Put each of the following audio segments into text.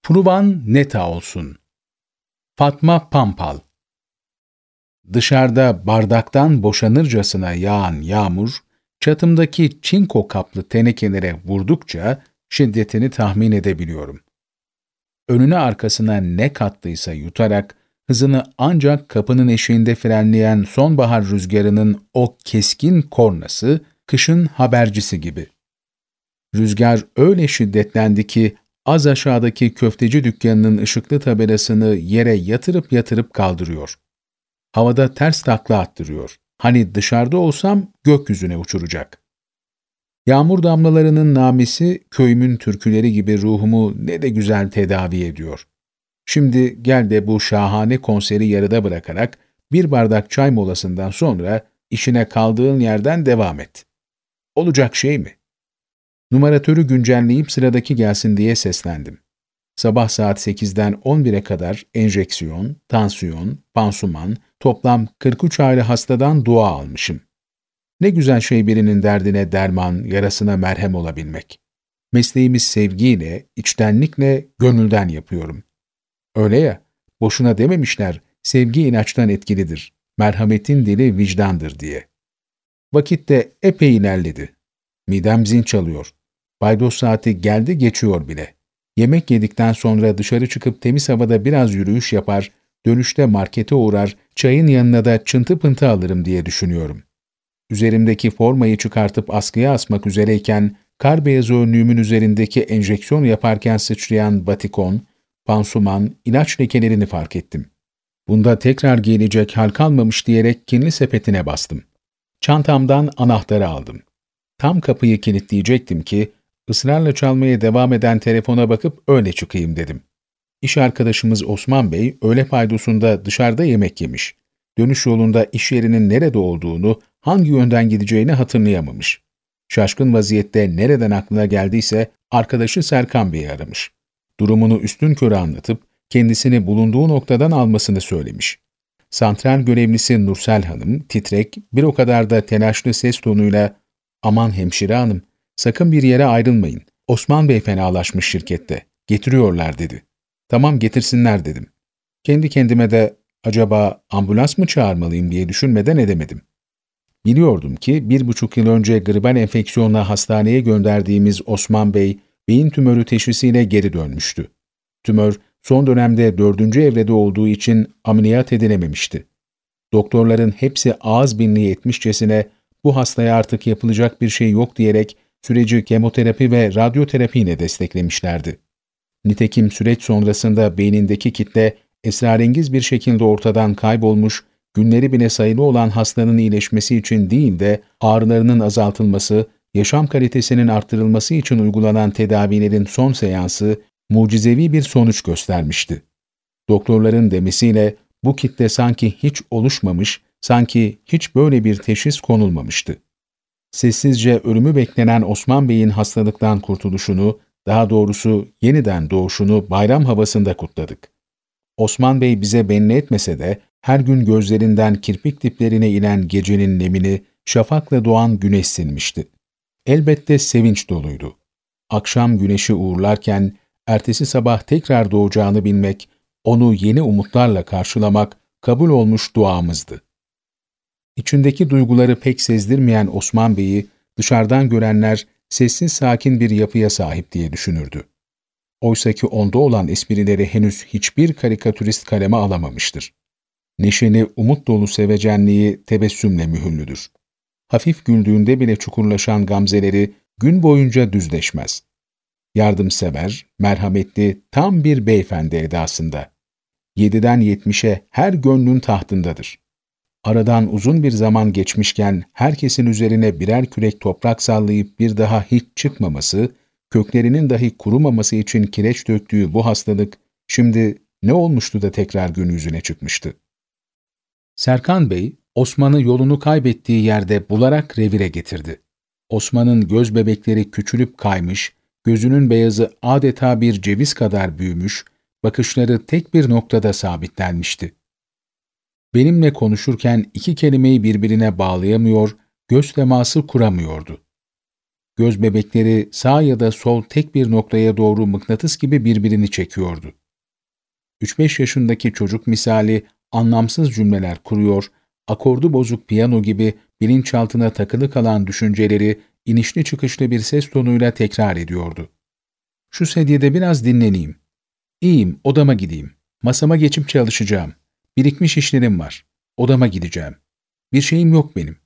Pruvan neta olsun. Fatma Pampal. Dışarıda bardaktan boşanırcasına yağan yağmur, çatımdaki çinko kaplı tenekelere vurdukça şiddetini tahmin edebiliyorum. Önüne arkasına ne kattıysa yutarak, hızını ancak kapının eşiğinde frenleyen sonbahar rüzgarının o keskin kornası, kışın habercisi gibi. Rüzgar öyle şiddetlendi ki, az aşağıdaki köfteci dükkanının ışıklı tabelasını yere yatırıp kaldırıyor. Havada ters takla attırıyor. Hani dışarıda olsam gökyüzüne uçuracak. Yağmur damlalarının namesi köyümün türküleri gibi ruhumu ne de güzel tedavi ediyor. Şimdi gel de bu şahane konseri yarıda bırakarak bir bardak çay molasından sonra işine kaldığın yerden devam et. Olacak şey mi? Numaratörü güncelleyip sıradaki gelsin diye seslendim. Sabah saat 8'den 11'e kadar enjeksiyon, tansiyon, pansuman, toplam 43 ayrı hastadan dua almışım. Ne güzel şey birinin derdine derman, yarasına merhem olabilmek. Mesleğimi sevgiyle, içtenlikle, gönülden yapıyorum. Öyle ya, boşuna dememişler, sevgi inançtan etkilidir, merhametin dili vicdandır diye. Vakit de epey ilerledi. Midem zil çalıyor. Paydos saati geldi geçiyor bile. Yemek yedikten sonra dışarı çıkıp temiz havada biraz yürüyüş yapar, dönüşte markete uğrar, çayın yanına da çıntı pıntı alırım diye düşünüyorum. Üzerimdeki formayı çıkartıp askıya asmak üzereyken, kar beyazı önlüğümün üzerindeki enjeksiyon yaparken sıçrayan batikon, pansuman, ilaç lekelerini fark ettim. Bunda tekrar gelecek hal kalmamış diyerek kirli sepetine bastım. Çantamdan anahtarı aldım. Tam kapıyı kilitleyecektim ki, ısrarla çalmaya devam eden telefona bakıp öyle çıkayım dedim. İş arkadaşımız Osman Bey öğle paydosunda dışarıda yemek yemiş. Dönüş yolunda iş yerinin nerede olduğunu, hangi yönden gideceğini hatırlayamamış. Şaşkın vaziyette nereden aklına geldiyse arkadaşı Serkan Bey'i aramış. Durumunu üstünkörü anlatıp kendisini bulunduğu noktadan almasını söylemiş. Santral görevlisi Nursel Hanım titrek, bir o kadar da telaşlı ses tonuyla "Aman hemşire hanım, sakın bir yere ayrılmayın. Osman Bey fenalaşmış şirkette. Getiriyorlar" dedi. "Tamam getirsinler" dedim. Kendi kendime de acaba ambulans mı çağırmalıyım diye düşünmeden edemedim. Biliyordum ki 1,5 yıl önce gribal enfeksiyonla hastaneye gönderdiğimiz Osman Bey, beyin tümörü teşhisiyle geri dönmüştü. Tümör, son dönemde 4. evrede olduğu için ameliyat edilememişti. Doktorların hepsi ağız birliği etmişçesine bu hastaya artık yapılacak bir şey yok diyerek süreci kemoterapi ve radyoterapiyle desteklemişlerdi. Nitekim süreç sonrasında beynindeki kitle esrarengiz bir şekilde ortadan kaybolmuş, günleri bile sayılı olan hastanın iyileşmesi için değil de ağrılarının azaltılması, yaşam kalitesinin arttırılması için uygulanan tedavilerin son seansı mucizevi bir sonuç göstermişti. Doktorların demesiyle bu kitle sanki hiç oluşmamış, sanki hiç böyle bir teşhis konulmamıştı. Sessizce ölümü beklenen Osman Bey'in hastalıktan kurtuluşunu, daha doğrusu yeniden doğuşunu bayram havasında kutladık. Osman Bey bize belli etmese de her gün gözlerinden kirpik diplerine inen gecenin nemini şafakla doğan güneş silmişti. Elbette sevinç doluydu. Akşam güneşi uğurlarken ertesi sabah tekrar doğacağını bilmek, onu yeni umutlarla karşılamak kabul olmuş duamızdı. İçindeki duyguları pek sezdirmeyen Osman Bey'i dışarıdan görenler sessiz sakin bir yapıya sahip diye düşünürdü. Oysaki onda olan esprileri henüz hiçbir karikatürist kaleme alamamıştır. Neşeli, umut dolu sevecenliği tebessümle mühürlüdür. Hafif güldüğünde bile çukurlaşan gamzeleri gün boyunca düzleşmez. Yardımsever, merhametli, tam bir beyefendi edasında. 7'den 70'e her gönlün tahtındadır. Aradan uzun bir zaman geçmişken herkesin üzerine birer kürek toprak sallayıp bir daha hiç çıkmaması, köklerinin dahi kurumaması için kireç döktüğü bu hastalık, şimdi ne olmuştu da tekrar gün yüzüne çıkmıştı? Serkan Bey, Osman'ı yolunu kaybettiği yerde bularak revire getirdi. Osman'ın göz bebekleri küçülüp kaymış, gözünün beyazı adeta bir ceviz kadar büyümüş, bakışları tek bir noktada sabitlenmişti. Benimle konuşurken iki kelimeyi birbirine bağlayamıyor, göz teması kuramıyordu. Göz bebekleri sağ ya da sol tek bir noktaya doğru mıknatıs gibi birbirini çekiyordu. 3-5 yaşındaki çocuk misali anlamsız cümleler kuruyor, akordu bozuk piyano gibi bilinçaltına takılı kalan düşünceleri inişli çıkışlı bir ses tonuyla tekrar ediyordu. Şu sedyede biraz dinleneyim. İyiyim, odama gideyim. Masama geçip çalışacağım. Birikmiş işlerim var. Odama gideceğim. Bir şeyim yok benim.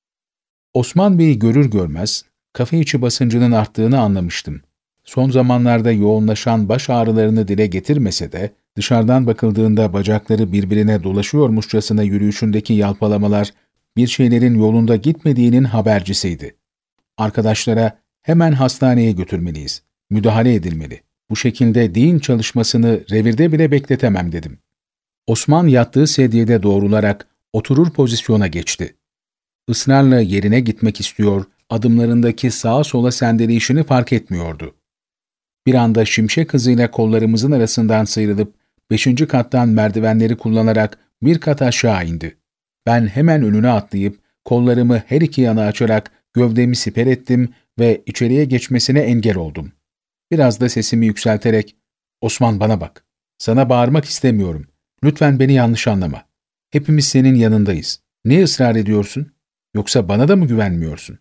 Osman Bey'i görür görmez, kafa içi basıncının arttığını anlamıştım. Son zamanlarda yoğunlaşan baş ağrılarını dile getirmese de, dışarıdan bakıldığında bacakları birbirine dolaşıyormuşçasına yürüyüşündeki yalpalamalar, bir şeylerin yolunda gitmediğinin habercisiydi. Arkadaşlara hemen hastaneye götürmeliyiz, müdahale edilmeli. Bu şekilde din çalışmasını revirde bile bekletemem dedim. Osman yattığı sedyede doğrularak oturur pozisyona geçti. Israrla yerine gitmek istiyor, adımlarındaki sağa sola sendeleyişini fark etmiyordu. Bir anda şimşek hızıyla kollarımızın arasından sıyrılıp 5. kattan merdivenleri kullanarak bir kat aşağı indi. Ben hemen önüne atlayıp kollarımı her iki yana açarak gövdemi siper ettim ve içeriye geçmesine engel oldum. Biraz da sesimi yükselterek, "Osman bana bak, sana bağırmak istemiyorum. Lütfen beni yanlış anlama. Hepimiz senin yanındayız. Niye ısrar ediyorsun? Yoksa bana da mı güvenmiyorsun?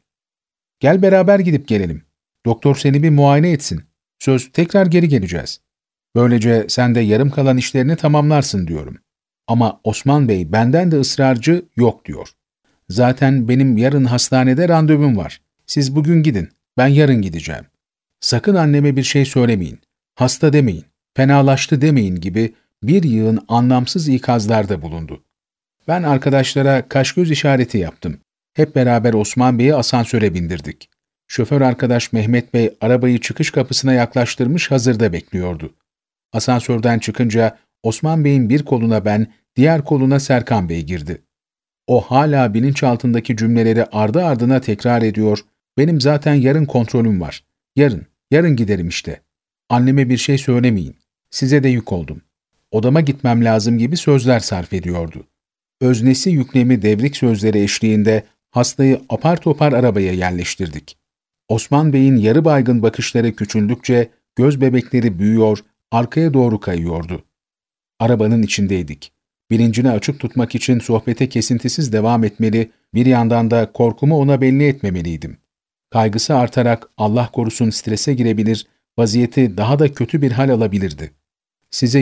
Gel beraber gidip gelelim. Doktor seni bir muayene etsin. Söz tekrar geri geleceğiz. Böylece sen de yarım kalan işlerini tamamlarsın diyorum. Ama Osman Bey benden de ısrarcı yok diyor. Zaten benim yarın hastanede randevum var. Siz bugün gidin, ben yarın gideceğim. Sakın anneme bir şey söylemeyin. Hasta demeyin, fenalaştı demeyin gibi bir yığın anlamsız ikazlarda bulundu. Ben arkadaşlara kaş göz işareti yaptım. Hep beraber Osman Bey'i asansöre bindirdik. Şoför arkadaş Mehmet Bey arabayı çıkış kapısına yaklaştırmış hazırda bekliyordu. Asansörden çıkınca Osman Bey'in bir koluna ben, diğer koluna Serkan Bey girdi. O hala bilinçaltındaki cümleleri ardı ardına tekrar ediyor, benim zaten yarın kontrolüm var. Yarın giderim işte. Anneme bir şey söylemeyin. Size de yük oldum. Odama gitmem lazım gibi sözler sarf ediyordu. Öznesi yüklemi devrik sözleri eşliğinde hastayı apar topar arabaya yerleştirdik. Osman Bey'in yarı baygın bakışları küçüldükçe göz bebekleri büyüyor, arkaya doğru kayıyordu. Arabanın içindeydik. Bilincini açık tutmak için sohbete kesintisiz devam etmeli, bir yandan da korkumu ona belli etmemeliydim. Kaygısı artarak Allah korusun strese girebilir, vaziyeti daha da kötü bir hal alabilirdi. Size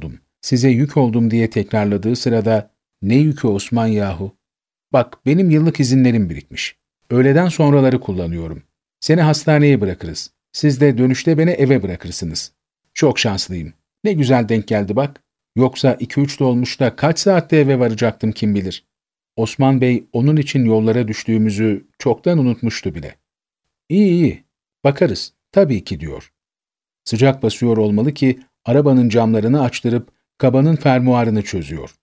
yük oldum diye tekrarladığı sırada, ne yükü Osman yahu? Bak benim yıllık izinlerim birikmiş. Öğleden sonraları kullanıyorum. Seni hastaneye bırakırız. Siz de dönüşte beni eve bırakırsınız. Çok şanslıyım. Ne güzel denk geldi bak. Yoksa 2-3 dolmuşta kaç saatte eve varacaktım kim bilir. Osman Bey onun için yollara düştüğümüzü çoktan unutmuştu bile. İyi, bakarız. Tabii ki diyor. Sıcak basıyor olmalı ki arabanın camlarını açtırıp kabanın fermuarını çözüyor.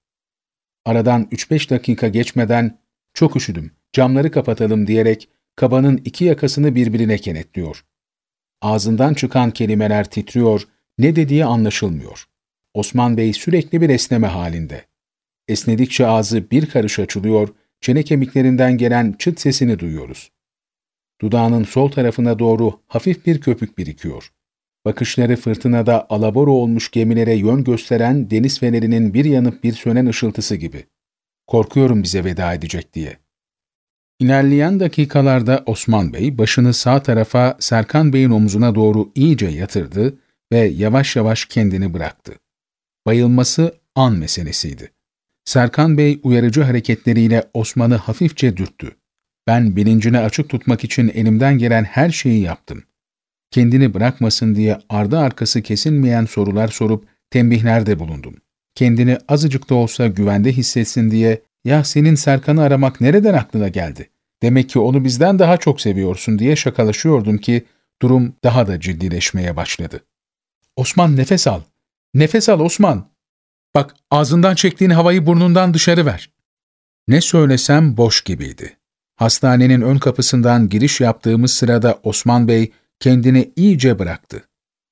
Aradan 3-5 dakika geçmeden çok üşüdüm, camları kapatalım diyerek kabanın iki yakasını birbirine kenetliyor. Ağzından çıkan kelimeler titriyor, ne dediği anlaşılmıyor. Osman Bey sürekli bir esneme halinde. Esnedikçe ağzı bir karış açılıyor, çene kemiklerinden gelen çıt sesini duyuyoruz. Dudağının sol tarafına doğru hafif bir köpük birikiyor. Bakışları fırtınada alabora olmuş gemilere yön gösteren deniz fenerinin bir yanıp bir sönen ışıltısı gibi. Korkuyorum bize veda edecek diye. İlerleyen dakikalarda Osman Bey başını sağ tarafa Serkan Bey'in omzuna doğru iyice yatırdı ve yavaş yavaş kendini bıraktı. Bayılması an meselesiydi. Serkan Bey uyarıcı hareketleriyle Osman'ı hafifçe dürttü. Ben bilincini açık tutmak için elimden gelen her şeyi yaptım. Kendini bırakmasın diye ardı arkası kesilmeyen sorular sorup tembihlerde bulundum. Kendini azıcık da olsa güvende hissetsin diye "Ya senin Serkan'ı aramak nereden aklına geldi? Demek ki onu bizden daha çok seviyorsun" diye şakalaşıyordum ki durum daha da ciddileşmeye başladı. "Osman nefes al. Nefes al Osman. Bak ağzından çektiğin havayı burnundan dışarı ver." Ne söylesem boş gibiydi. Hastanenin ön kapısından giriş yaptığımız sırada Osman Bey kendini iyice bıraktı.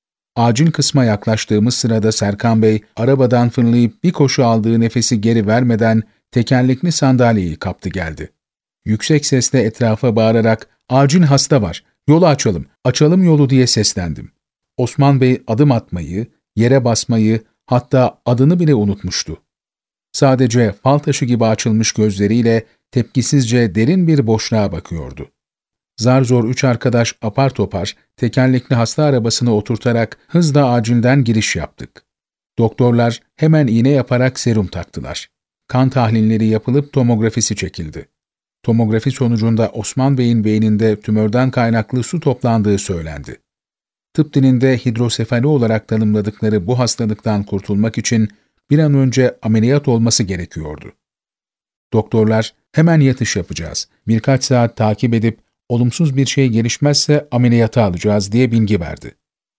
Acil kısma yaklaştığımız sırada Serkan Bey arabadan fırlayıp bir koşu aldığı nefesi geri vermeden tekerlekli sandalyeyi kaptı geldi. Yüksek sesle etrafa bağırarak "Acil hasta var, Yolu açalım, açalım yolu diye seslendim. Osman Bey adım atmayı, yere basmayı, hatta adını bile unutmuştu. Sadece fal taşı gibi açılmış gözleriyle tepkisizce derin bir boşluğa bakıyordu. Zar zor 3 arkadaş apar topar tekerlekli hasta arabasına oturtarak hızla acilden giriş yaptık. Doktorlar hemen iğne yaparak serum taktılar. Kan tahlilleri yapılıp tomografisi çekildi. Tomografi sonucunda Osman Bey'in beyninde tümörden kaynaklı su toplandığı söylendi. Tıp dilinde hidrosefali olarak tanımladıkları bu hastalıktan kurtulmak için bir an önce ameliyat olması gerekiyordu. Doktorlar hemen yatış yapacağız, birkaç saat takip edip olumsuz bir şey gelişmezse ameliyata alacağız diye bilgi verdi.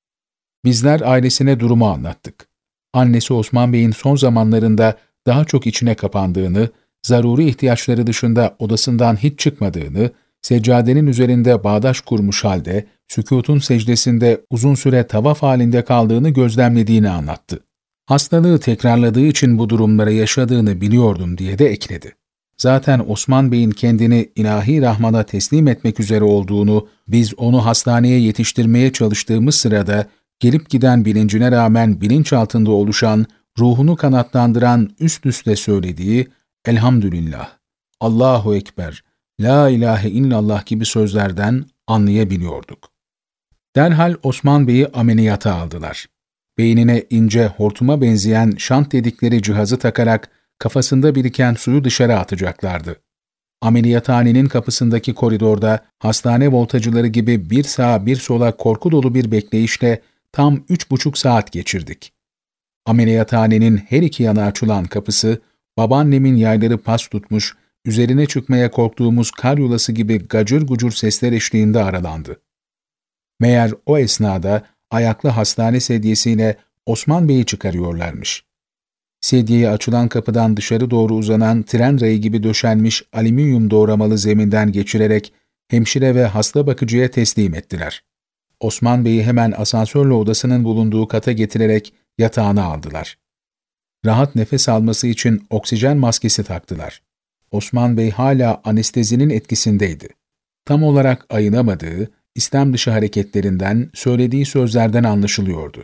Bizler ailesine durumu anlattık. Annesi Osman Bey'in son zamanlarında daha çok içine kapandığını, zaruri ihtiyaçları dışında odasından hiç çıkmadığını, seccadenin üzerinde bağdaş kurmuş halde, sükûtun secdesinde uzun süre tavaf halinde kaldığını gözlemlediğini anlattı. Hastalığı tekrarladığı için bu durumları yaşadığını biliyordum diye de ekledi. Zaten Osman Bey'in kendini ilahi rahmana teslim etmek üzere olduğunu, biz onu hastaneye yetiştirmeye çalıştığımız sırada gelip giden bilincine rağmen bilinç altında oluşan, ruhunu kanatlandıran üst üste söylediği "Elhamdülillah, Allahu Ekber, La ilahe illallah" gibi sözlerden anlayabiliyorduk. Derhal Osman Bey'i ameliyata aldılar. Beynine ince, hortuma benzeyen şant dedikleri cihazı takarak kafasında biriken suyu dışarı atacaklardı. Ameliyathanenin kapısındaki koridorda hastane voltacıları gibi bir sağa bir sola korku dolu bir bekleyişle tam 3,5 saat geçirdik. Ameliyathanenin her iki yana açılan kapısı, babaannemin yayları pas tutmuş, üzerine çıkmaya korktuğumuz kar yulası gibi gacır gucur sesler eşliğinde aralandı. Meğer o esnada ayaklı hastane sedyesiyle Osman Bey'i çıkarıyorlarmış. Sedyeye açılan kapıdan dışarı doğru uzanan tren rayı gibi döşenmiş alüminyum doğramalı zeminden geçirerek hemşire ve hasta bakıcıya teslim ettiler. Osman Bey'i hemen asansörle odasının bulunduğu kata getirerek yatağına aldılar. Rahat nefes alması için oksijen maskesi taktılar. Osman Bey hala anestezinin etkisindeydi. Tam olarak ayılamadığı, istem dışı hareketlerinden, söylediği sözlerden anlaşılıyordu.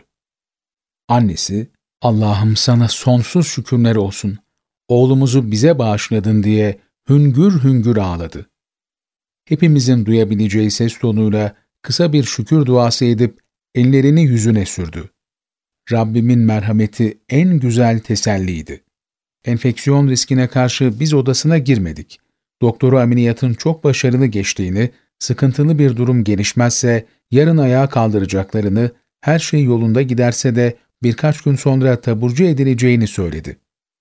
Annesi, "Allah'ım sana sonsuz şükürler olsun, oğlumuzu bize bağışladın" diye hüngür hüngür ağladı. Hepimizin duyabileceği ses tonuyla kısa bir şükür duası edip ellerini yüzüne sürdü. Rabbimin merhameti en güzel teselliydi. Enfeksiyon riskine karşı biz odasına girmedik. Doktoru ameliyatın çok başarılı geçtiğini, sıkıntılı bir durum gelişmezse yarın ayağa kaldıracaklarını, her şey yolunda giderse de birkaç gün sonra taburcu edileceğini söyledi.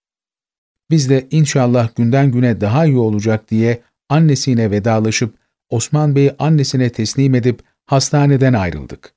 Biz de inşallah günden güne daha iyi olacak diye annesiyle vedalaşıp Osman Bey'i annesine teslim edip hastaneden ayrıldık.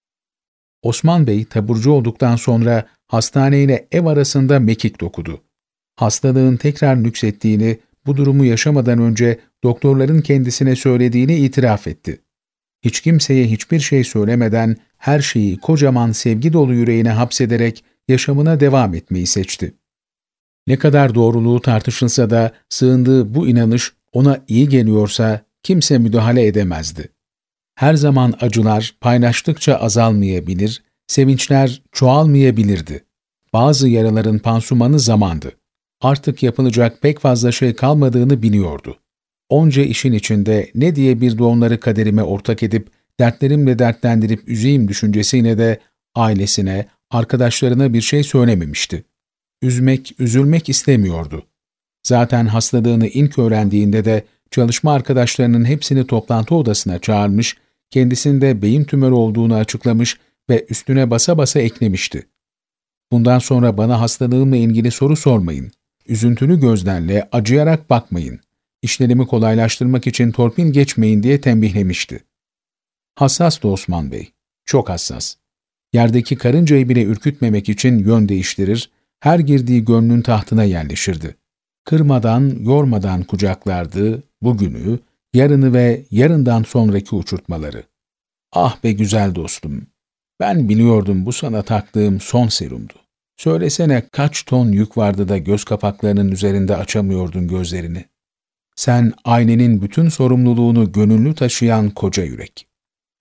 Osman Bey taburcu olduktan sonra hastaneyle ev arasında mekik dokudu. Hastalığın tekrar nüksettiğini, bu durumu yaşamadan önce doktorların kendisine söylediğini itiraf etti. Hiç kimseye hiçbir şey söylemeden her şeyi kocaman sevgi dolu yüreğine hapsederek yaşamına devam etmeyi seçti. Ne kadar doğruluğu tartışılsa da sığındığı bu inanış ona iyi geliyorsa kimse müdahale edemezdi. Her zaman acılar paylaştıkça azalmayabilir, sevinçler çoğalmayabilirdi. Bazı yaraların pansumanı zamandı. Artık yapılacak pek fazla şey kalmadığını biliyordu. Onca işin içinde ne diye bir de onları kaderime ortak edip dertlerimle dertlendirip üzeyim düşüncesiyle de ailesine, arkadaşlarına bir şey söylememişti. Üzmek, üzülmek istemiyordu. Zaten hastalığını ilk öğrendiğinde de çalışma arkadaşlarının hepsini toplantı odasına çağırmış, kendisinde beyin tümörü olduğunu açıklamış ve üstüne basa basa eklemişti. Bundan sonra bana hastalığımla ilgili soru sormayın. Üzüntülü gözlerle acıyarak bakmayın. İşlerimi kolaylaştırmak için torpil geçmeyin diye tembihlemişti. Hassastı Osman Bey. Çok hassas. Yerdeki karıncayı bile ürkütmemek için yön değiştirir, her girdiği gönlün tahtına yerleşirdi. Kırmadan, yormadan kucaklardı bugünü, yarını ve yarından sonraki uçurtmaları. Ah be güzel dostum! Ben biliyordum bu sana taktığım son serumdu. Söylesene kaç ton yük vardı da göz kapaklarının üzerinde açamıyordun gözlerini. Sen ailenin bütün sorumluluğunu gönüllü taşıyan koca yürek.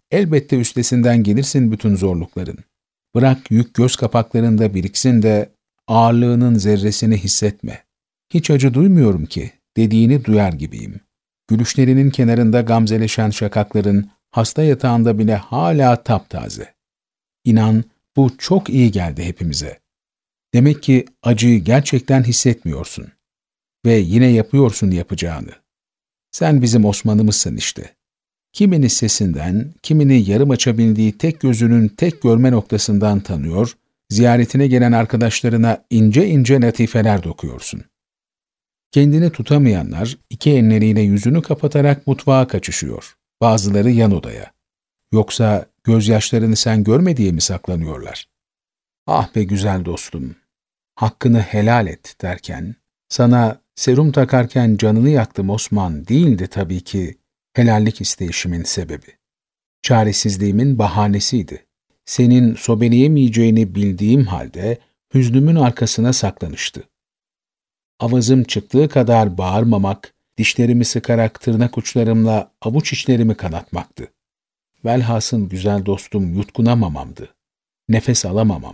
Elbette üstesinden gelirsin bütün zorlukların. Bırak yük göz kapaklarında biriksin de ağırlığının zerresini hissetme. Hiç acı duymuyorum ki dediğini duyar gibiyim. Gülüşlerinin kenarında gamzeleşen şakakların hasta yatağında bile hala taptaze. İnan bu çok iyi geldi hepimize. Demek ki acıyı gerçekten hissetmiyorsun. Ve yine yapıyorsun yapacağını. Sen bizim Osman'ımızsın işte. Kimini sesinden, kimini yarım açabildiği tek gözünün tek görme noktasından tanıyor, ziyaretine gelen arkadaşlarına ince ince latifeler dokuyorsun. Kendini tutamayanlar iki elleriyle yüzünü kapatarak mutfağa kaçışıyor. Bazıları yan odaya. Yoksa gözyaşlarını sen görme diye mi saklanıyorlar? Ah be güzel dostum, hakkını helal et derken, sana serum takarken canını yaktım Osman değildi tabii ki helallik isteyişimin sebebi. Çaresizliğimin bahanesiydi. Senin sobeleyemeyeceğini bildiğim halde hüznümün arkasına saklanıştı. Avazım çıktığı kadar bağırmamak, dişlerimi sıkarak tırnak uçlarımla avuç içlerimi kanatmaktı. Velhasıl güzel dostum yutkunamamamdı. Nefes alamamam.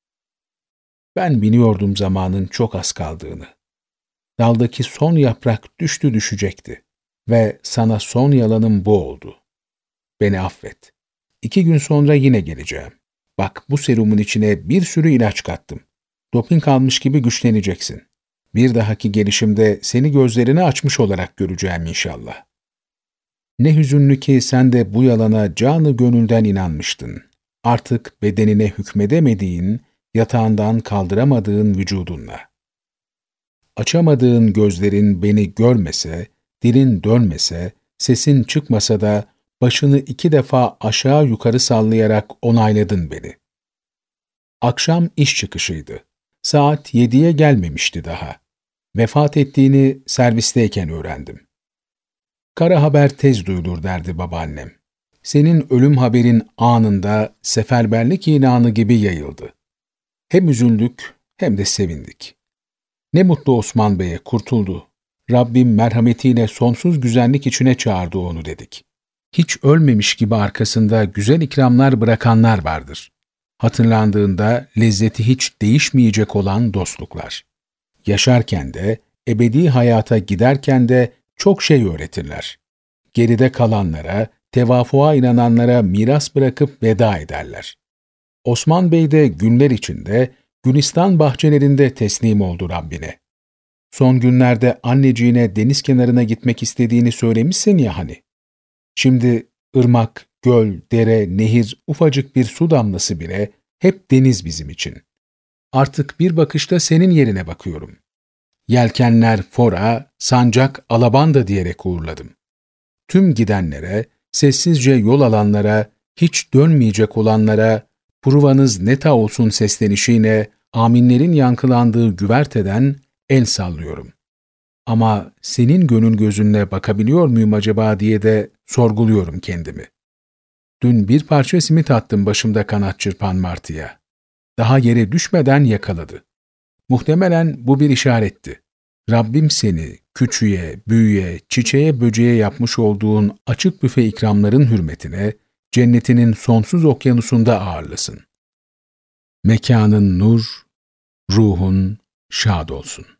Ben biliyordum zamanın çok az kaldığını. Daldaki son yaprak düştü düşecekti. Ve sana son yalanım bu oldu. Beni affet. 2 gün sonra yine geleceğim. Bak bu serumun içine bir sürü ilaç kattım. Doping almış gibi güçleneceksin. Bir dahaki gelişimde seni gözlerini açmış olarak göreceğim inşallah. Ne hüzünlü ki sen de bu yalana canı gönülden inanmıştın. Artık bedenine hükmedemediğin, yatağından kaldıramadığın vücudunla. Açamadığın gözlerin beni görmese, dilin dönmese, sesin çıkmasa da başını 2 defa aşağı yukarı sallayarak onayladın beni. Akşam iş çıkışıydı. Saat 7'ye gelmemişti daha. Vefat ettiğini servisteyken öğrendim. Kara haber tez duyulur derdi babaannem. Senin ölüm haberin anında seferberlik ilanı gibi yayıldı. Hem üzüldük hem de sevindik. Ne mutlu Osman Bey'e kurtuldu. Rabbim merhametiyle sonsuz güzellik içine çağırdı onu dedik. Hiç ölmemiş gibi arkasında güzel ikramlar bırakanlar vardır. Hatırlandığında lezzeti hiç değişmeyecek olan dostluklar. Yaşarken de, ebedi hayata giderken de çok şey öğretirler. Geride kalanlara, tevafuğa inananlara miras bırakıp veda ederler. Osman Bey de günler içinde, Gülistan bahçelerinde teslim oldu Rabbine. Son günlerde anneciğine deniz kenarına gitmek istediğini söylemişsin ya hani. Şimdi ırmak, göl, dere, nehir, ufacık bir su damlası bile hep deniz bizim için. Artık bir bakışta senin yerine bakıyorum. Yelkenler fora, sancak alabanda diyerek uğurladım. Tüm gidenlere, sessizce yol alanlara, hiç dönmeyecek olanlara, pruvanız neta olsun seslenişiyle aminlerin yankılandığı güverteden el sallıyorum. Ama senin gönül gözünle bakabiliyor muyum acaba diye de sorguluyorum kendimi. Dün bir parça simit attım başımda kanat çırpan martıya. Daha yere düşmeden yakaladı. Muhtemelen bu bir işaretti. Rabbim seni küçüğe, büyüğe, çiçeğe, böceğe yapmış olduğun açık büfe ikramların hürmetine cennetinin sonsuz okyanusunda ağırlasın. Mekanın nur, ruhun şad olsun.